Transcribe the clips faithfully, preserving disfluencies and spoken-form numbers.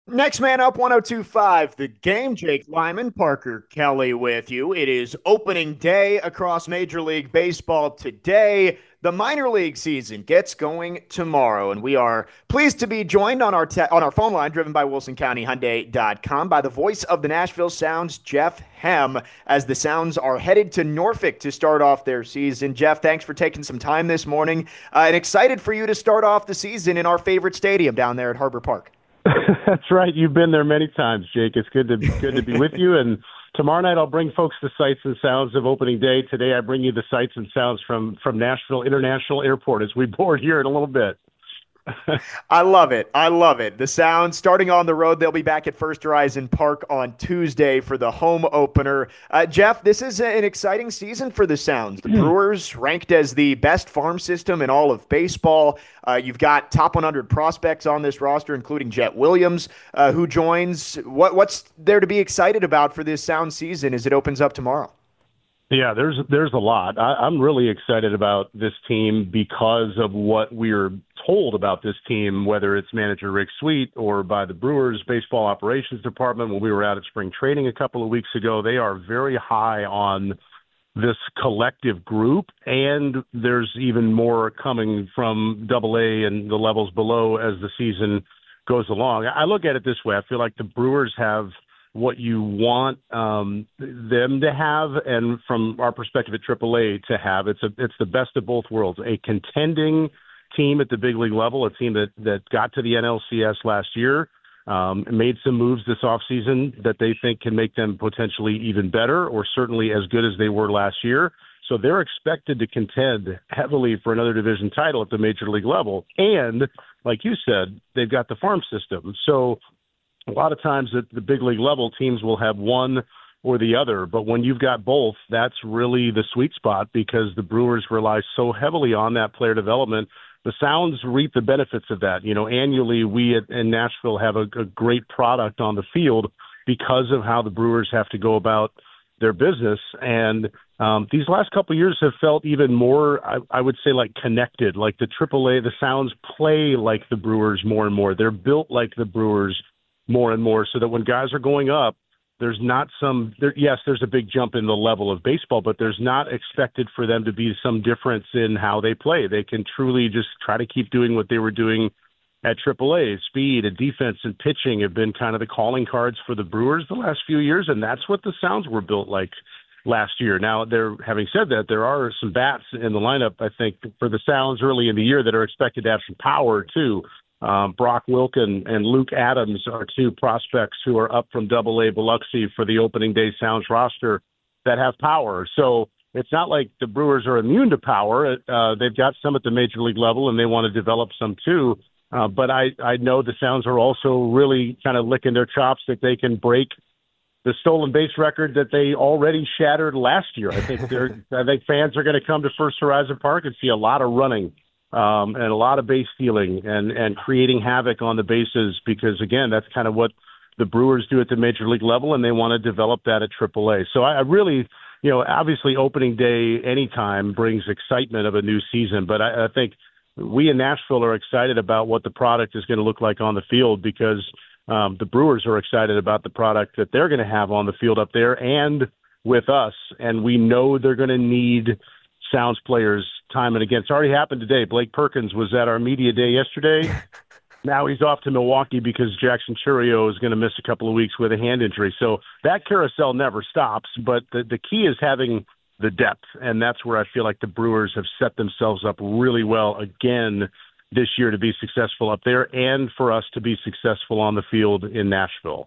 Next man up, one oh two point five, the game. Jake Lyman, Parker Kelly with you. It is opening day across Major League Baseball today. The minor league season gets going tomorrow, and we are pleased to be joined on our te- on our phone line, driven by Wilson County Hyundai dot com, by the voice of the Nashville Sounds, Jeff Hem, as the Sounds are headed to Norfolk to start off their season. Jeff, thanks for taking some time this morning, uh, and excited for you to start off the season in our favorite stadium down there at Harbor Park. That's right. You've been there many times, Jake. It's good to good to be with you. And tomorrow night, I'll bring folks the sights and sounds of opening day. Today, I bring you the sights and sounds from from Nashville International Airport as we board here in a little bit. I love it. I love it. The Sound starting on the road. They'll be back at First Horizon Park on Tuesday for the home opener. Uh, Jeff, this is an exciting season for the Sounds. The Brewers ranked as the best farm system in all of baseball. Uh, you've got top one hundred prospects on this roster, including Jet Williams, uh, who joins. What, what's there to be excited about for this Sound season as it opens up tomorrow? Yeah, there's there's a lot. I, I'm really excited about this team because of what we're told about this team, whether it's manager Rick Sweet or by the Brewers baseball operations department when we were out at spring training a couple of weeks ago. They are very high on this collective group, and there's even more coming from Double A and the levels below as the season goes along. I look at it this way. I feel like the Brewers have what you want um, them to have, and from our perspective at Triple A to have. It's a it's the best of both worlds. A contending team at the big league level, a team that that got to the N L C S last year, um, made some moves this offseason that they think can make them potentially even better, or certainly as good as they were last year. So they're expected to contend heavily for another division title at the major league level. And like you said, they've got the farm system. So a lot of times at the big league level, teams will have one or the other. But when you've got both, that's really the sweet spot because the Brewers rely so heavily on that player development. The Sounds reap the benefits of that. You know, annually, we at, in Nashville have a, a great product on the field because of how the Brewers have to go about their business. And um, these last couple of years have felt even more, I, I would say, like connected. Like the Triple A, the Sounds play like the Brewers more and more. They're built like the Brewers more and more, so that when guys are going up, there's not some there, yes, there's a big jump in the level of baseball, but there's not expected for them to be some difference in how they play. They can truly just try to keep doing what they were doing at Triple A. Speed and defense and pitching have been kind of the calling cards for the Brewers the last few years, and that's what the Sounds were built like last year. Now, there, having said that, there are some bats in the lineup, I think, for the Sounds early in the year that are expected to have some power too. Um, Brock Wilken and Luke Adams are two prospects who are up from Double A Biloxi for the opening day Sounds roster that have power. So it's not like the Brewers are immune to power. Uh, they've got some at the major league level, and they want to develop some too. Uh, but I, I know the Sounds are also really kind of licking their chops that they can break the stolen base record that they already shattered last year. I think they're, I think fans are going to come to First Horizon Park and see a lot of running um, and a lot of base stealing and, and creating havoc on the bases because, again, that's kind of what the Brewers do at the major league level, and they want to develop that at Triple A. So I, I really, you know, obviously opening day anytime brings excitement of a new season, but I, I think we in Nashville are excited about what the product is going to look like on the field because um, the Brewers are excited about the product that they're going to have on the field up there and with us, and we know they're going to need Sounds players time and again. It's already happened today. Blake Perkins was at our media day yesterday. Now he's off to Milwaukee because Jackson Churio is going to miss a couple of weeks with a hand injury. So that carousel never stops, but the, the key is having the depth, and that's where I feel like the Brewers have set themselves up really well again this year to be successful up there and for us to be successful on the field in Nashville.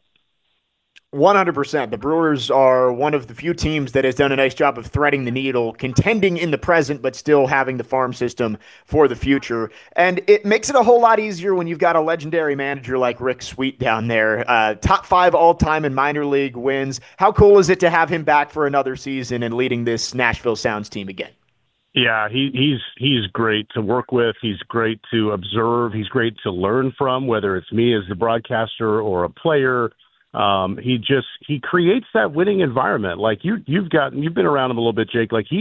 one hundred percent. The Brewers are one of the few teams that has done a nice job of threading the needle, contending in the present, but still having the farm system for the future. And it makes it a whole lot easier when you've got a legendary manager like Rick Sweet down there. Uh, top five all time in minor league wins. How cool is it to have him back for another season and leading this Nashville Sounds team again? Yeah, he, he's he's great to work with. He's great to observe. He's great to learn from, whether it's me as the broadcaster or a player. Um, he just he creates that winning environment. Like you you've gotten you've been around him a little bit, Jake. Like he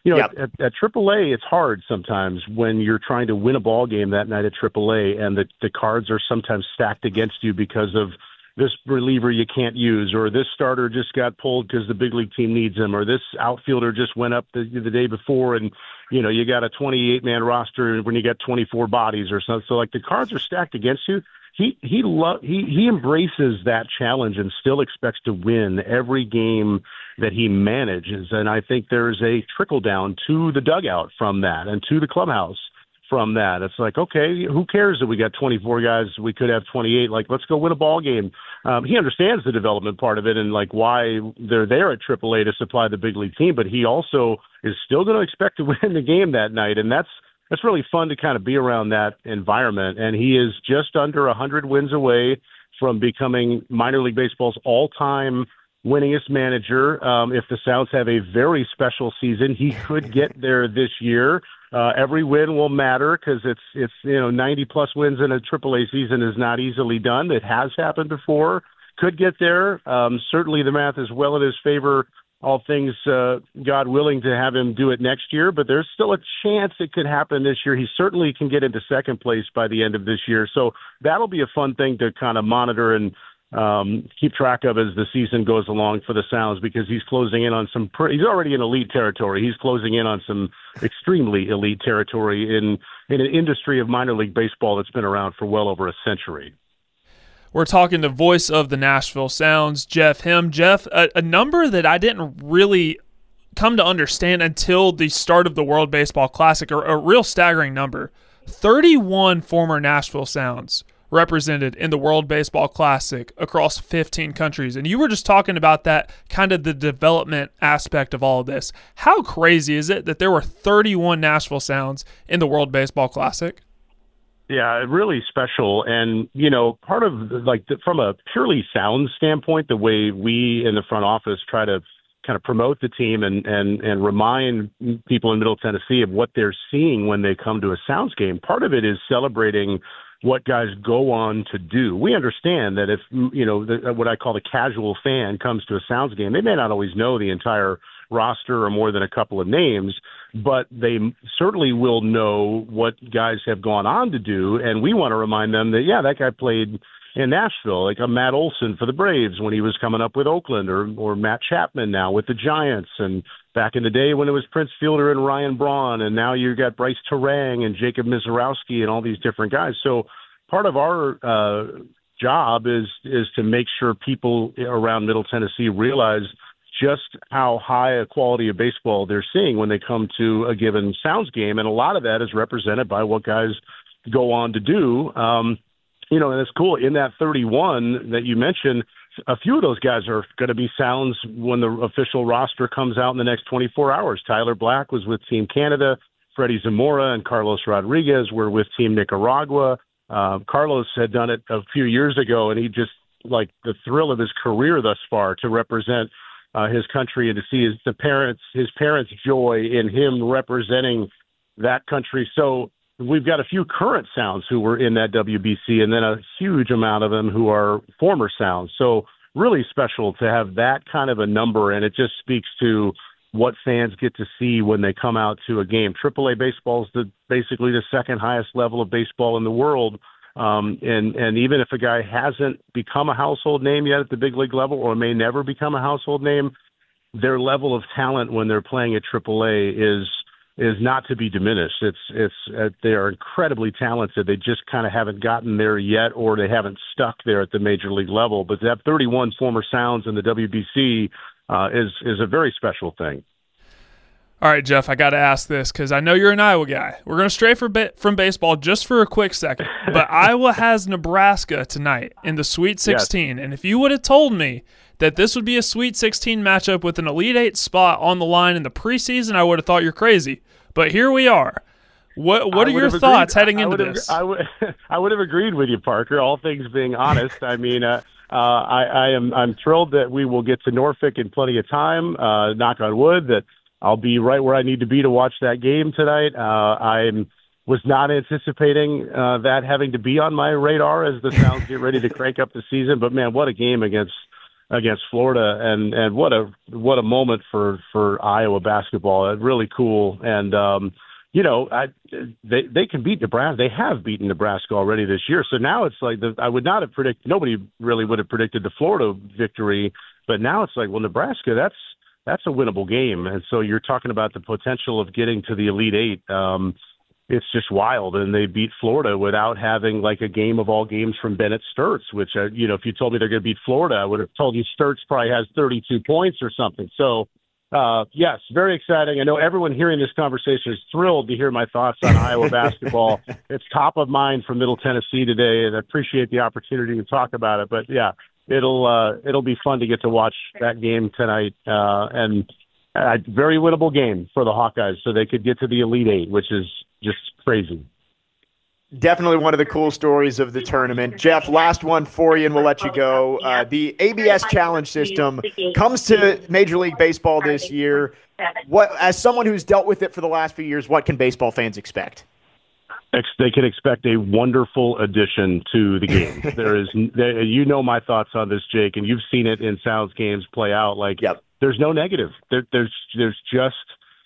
you know, Yep. at, at, at triple A, it's hard sometimes when you're trying to win a ball game that night at triple A, and the, the cards are sometimes stacked against you because of this reliever you can't use, or this starter just got pulled because the big league team needs him, or this outfielder just went up the, the day before, and you know you got a twenty-eight man roster when you got twenty-four bodies or something. So like the cards are stacked against you. He he lo- he he embraces that challenge and still expects to win every game that he manages. And I think there's a trickle down to the dugout from that and to the clubhouse from that. It's like, okay, who cares that we got twenty-four guys? We could have twenty-eight. Like, let's go win a ball game. Um, he understands the development part of it and like why they're there at triple A to supply the big league team, but he also is still going to expect to win the game that night. And that's, It's really fun to kind of be around that environment. And he is just under one hundred wins away from becoming minor league baseball's all-time winningest manager. Um, if the Sounds have a very special season, he could get there this year. Uh, every win will matter because it's, it's you know, ninety-plus wins in a triple A season is not easily done. It has happened before. Could get there. Um, certainly the math is well in his favor, all things uh, God willing to have him do it next year, but there's still a chance it could happen this year. He certainly can get into second place by the end of this year. So that'll be a fun thing to kind of monitor and um, keep track of as the season goes along for the Sounds, because he's closing in on some, pre- he's already in elite territory. He's closing in on some extremely elite territory in, in an industry of minor league baseball that's been around for well over a century. We're talking to voice of the Nashville Sounds, Jeff Himm. Jeff, a, a number that I didn't really come to understand until the start of the World Baseball Classic, a, a real staggering number. thirty-one former Nashville Sounds represented in the World Baseball Classic across fifteen countries. And you were just talking about that, kind of the development aspect of all of this. How crazy is it that there were thirty-one Nashville Sounds in the World Baseball Classic? Yeah, really special. And, you know, part of like the, from a purely sound standpoint, the way we in the front office try to kind of promote the team and, and, and remind people in Middle Tennessee of what they're seeing when they come to a Sounds game. Part of it is celebrating what guys go on to do. We understand that if, you know, the, what I call the casual fan comes to a Sounds game, they may not always know the entire roster or more than a couple of names, but they certainly will know what guys have gone on to do. And we want to remind them that, yeah, that guy played in Nashville, like a Matt Olson for the Braves when he was coming up with Oakland, or, or Matt Chapman now with the Giants. And back in the day when it was Prince Fielder and Ryan Braun, and now you've got Bryce Terang and Jacob Mizorowski and all these different guys. So part of our uh, job is, is to make sure people around Middle Tennessee realize just how high a quality of baseball they're seeing when they come to a given Sounds game. And a lot of that is represented by what guys go on to do. Um, you know, and it's cool. In that thirty-one that you mentioned, a few of those guys are going to be Sounds when the official roster comes out in the next twenty-four hours. Tyler Black was with Team Canada. Freddie Zamora and Carlos Rodriguez were with Team Nicaragua. Uh, Carlos had done it a few years ago, and he just, like, the thrill of his career thus far to represent Uh, his country and to see his the parents his parents' joy in him representing that country. So we've got a few current Sounds who were in that W B C, and then a huge amount of them who are former Sounds. So really special to have that kind of a number, and it just speaks to what fans get to see when they come out to a game. triple A baseball is the, basically the second highest level of baseball in the world. Um, and, and even if a guy hasn't become a household name yet at the big league level, or may never become a household name, their level of talent when they're playing at triple A is, is not to be diminished. It's, it's, uh, they are incredibly talented. They just kind of haven't gotten there yet, or they haven't stuck there at the major league level. But to have thirty-one former Sounds in the W B C, uh, is, is a very special thing. All right, Jeff, I got to ask this because I know you're an Iowa guy. We're going to stray for ba- from baseball just for a quick second. But Iowa has Nebraska tonight in the Sweet sixteen. Yes. And if you would have told me that this would be a Sweet sixteen matchup with an Elite Eight spot on the line in the preseason, I would have thought you're crazy. But here we are. What What are your thoughts heading into I this? I would, I would have agreed with you, Parker, all things being honest. I mean, uh, uh, I, I am, I'm thrilled that we will get to Norfolk in plenty of time, uh, knock on wood, that I'll be right where I need to be to watch that game tonight. Uh, I was not anticipating uh, that having to be on my radar as the Sounds get ready to crank up the season. But, man, what a game against against Florida, and and what a what a moment for for Iowa basketball. Really cool. And um, you know, I, they they can beat Nebraska. They have beaten Nebraska already this year. So now it's like the, I would not have predicted. Nobody really would have predicted the Florida victory, but now it's like, well, Nebraska, that's that's a winnable game. And so you're talking about the potential of getting to the Elite Eight. Um, it's just wild, and they beat Florida without having like a game of all games from Bennett Sturts, which uh, you know, if you told me they're going to beat Florida, I would have told you Sturts probably has thirty-two points or something. So. Uh, yes, very exciting. I know everyone hearing this conversation is thrilled to hear my thoughts on Iowa basketball. It's top of mind for Middle Tennessee today, and I appreciate the opportunity to talk about it. But yeah, it'll uh, it'll be fun to get to watch that game tonight, uh, and a very winnable game for the Hawkeyes, so they could get to the Elite Eight, which is just crazy. Definitely one of the cool stories of the tournament. Jeff, last one for you, and we'll let you go. Uh, the A B S Challenge System comes to Major League Baseball this year. What, as someone who's dealt with it for the last few years, what can baseball fans expect? They can expect a wonderful addition to the game. There is, there, you know my thoughts on this, Jake, and you've seen it in Sounds games play out. Like, yep. There's no negative. There, there's there's just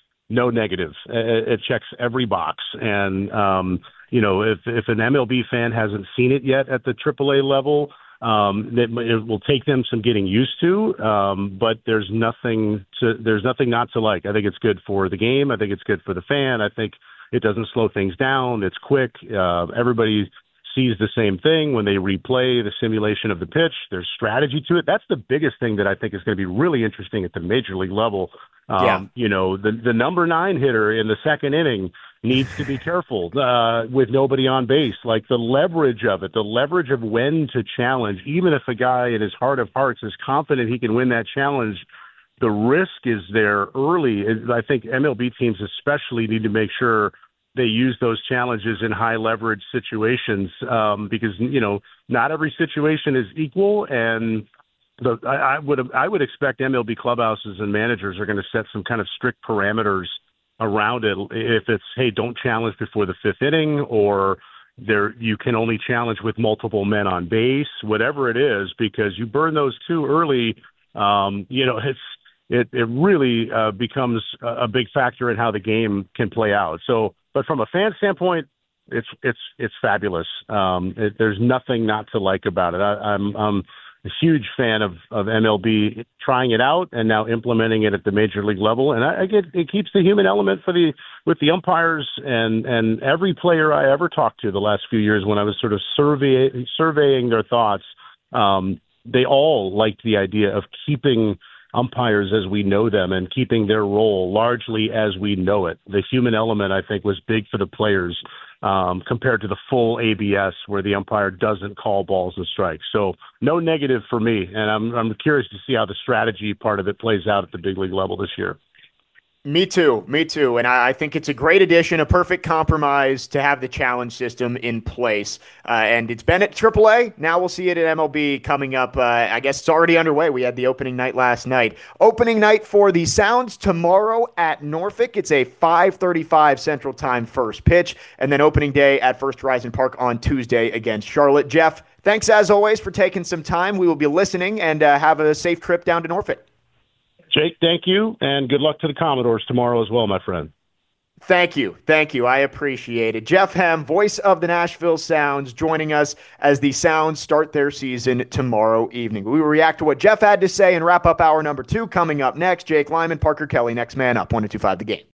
no negative. It, it checks every box, and um, you know, if if an M L B fan hasn't seen it yet at the triple A level, um, it, it will take them some getting used to. Um, but there's nothing to there's nothing not to like. I think it's good for the game. I think it's good for the fan. I think it doesn't slow things down. It's quick. Uh, everybody sees the same thing when they replay the simulation of the pitch. There's strategy to it. That's the biggest thing that I think is going to be really interesting at the major league level. Um, yeah. You know, the the number nine hitter in the second inning needs to be careful uh, with nobody on base. Like the leverage of it, the leverage of when to challenge, even if a guy in his heart of hearts is confident he can win that challenge, the risk is there early. I think M L B teams especially need to make sure they use those challenges in high leverage situations um, because, you know, not every situation is equal. And the, I, I would I would expect M L B clubhouses and managers are going to set some kind of strict parameters around it. If it's, hey, don't challenge before the fifth inning, or there you can only challenge with multiple men on base, whatever it is, because you burn those too early. Um, you know, it's it it really uh, becomes a big factor in how the game can play out. So, but from a fan standpoint, it's it's it's fabulous. Um, it, there's nothing not to like about it. I, I'm I'm a huge fan of, of M L B trying it out and now implementing it at the major league level. And I, I get it keeps the human element for the with the umpires and and every player I ever talked to the last few years when I was sort of survey, surveying their thoughts. Um, they all liked the idea of keeping umpires as we know them and keeping their role largely as we know it. The human element, I think, was big for the players um, compared to the full A B S where the umpire doesn't call balls and strikes. So no negative for me. And I'm, I'm curious to see how the strategy part of it plays out at the big league level this year. Me too. Me too. And I, I think it's a great addition, a perfect compromise to have the challenge system in place. Uh, and it's been at triple A. Now we'll see it at M L B coming up. Uh, I guess it's already underway. We had the opening night last night. Opening night for the Sounds tomorrow at Norfolk. It's a five thirty-five Central Time first pitch. And then opening day at First Horizon Park on Tuesday against Charlotte. Jeff, thanks as always for taking some time. We will be listening, and uh, have a safe trip down to Norfolk. Jake, thank you, and good luck to the Commodores tomorrow as well, my friend. Thank you. Thank you. I appreciate it. Jeff Hem, voice of the Nashville Sounds, joining us as the Sounds start their season tomorrow evening. We will react to what Jeff had to say and wrap up hour number two coming up next. Jake Lyman, Parker Kelly, next man up, one oh two five The Game.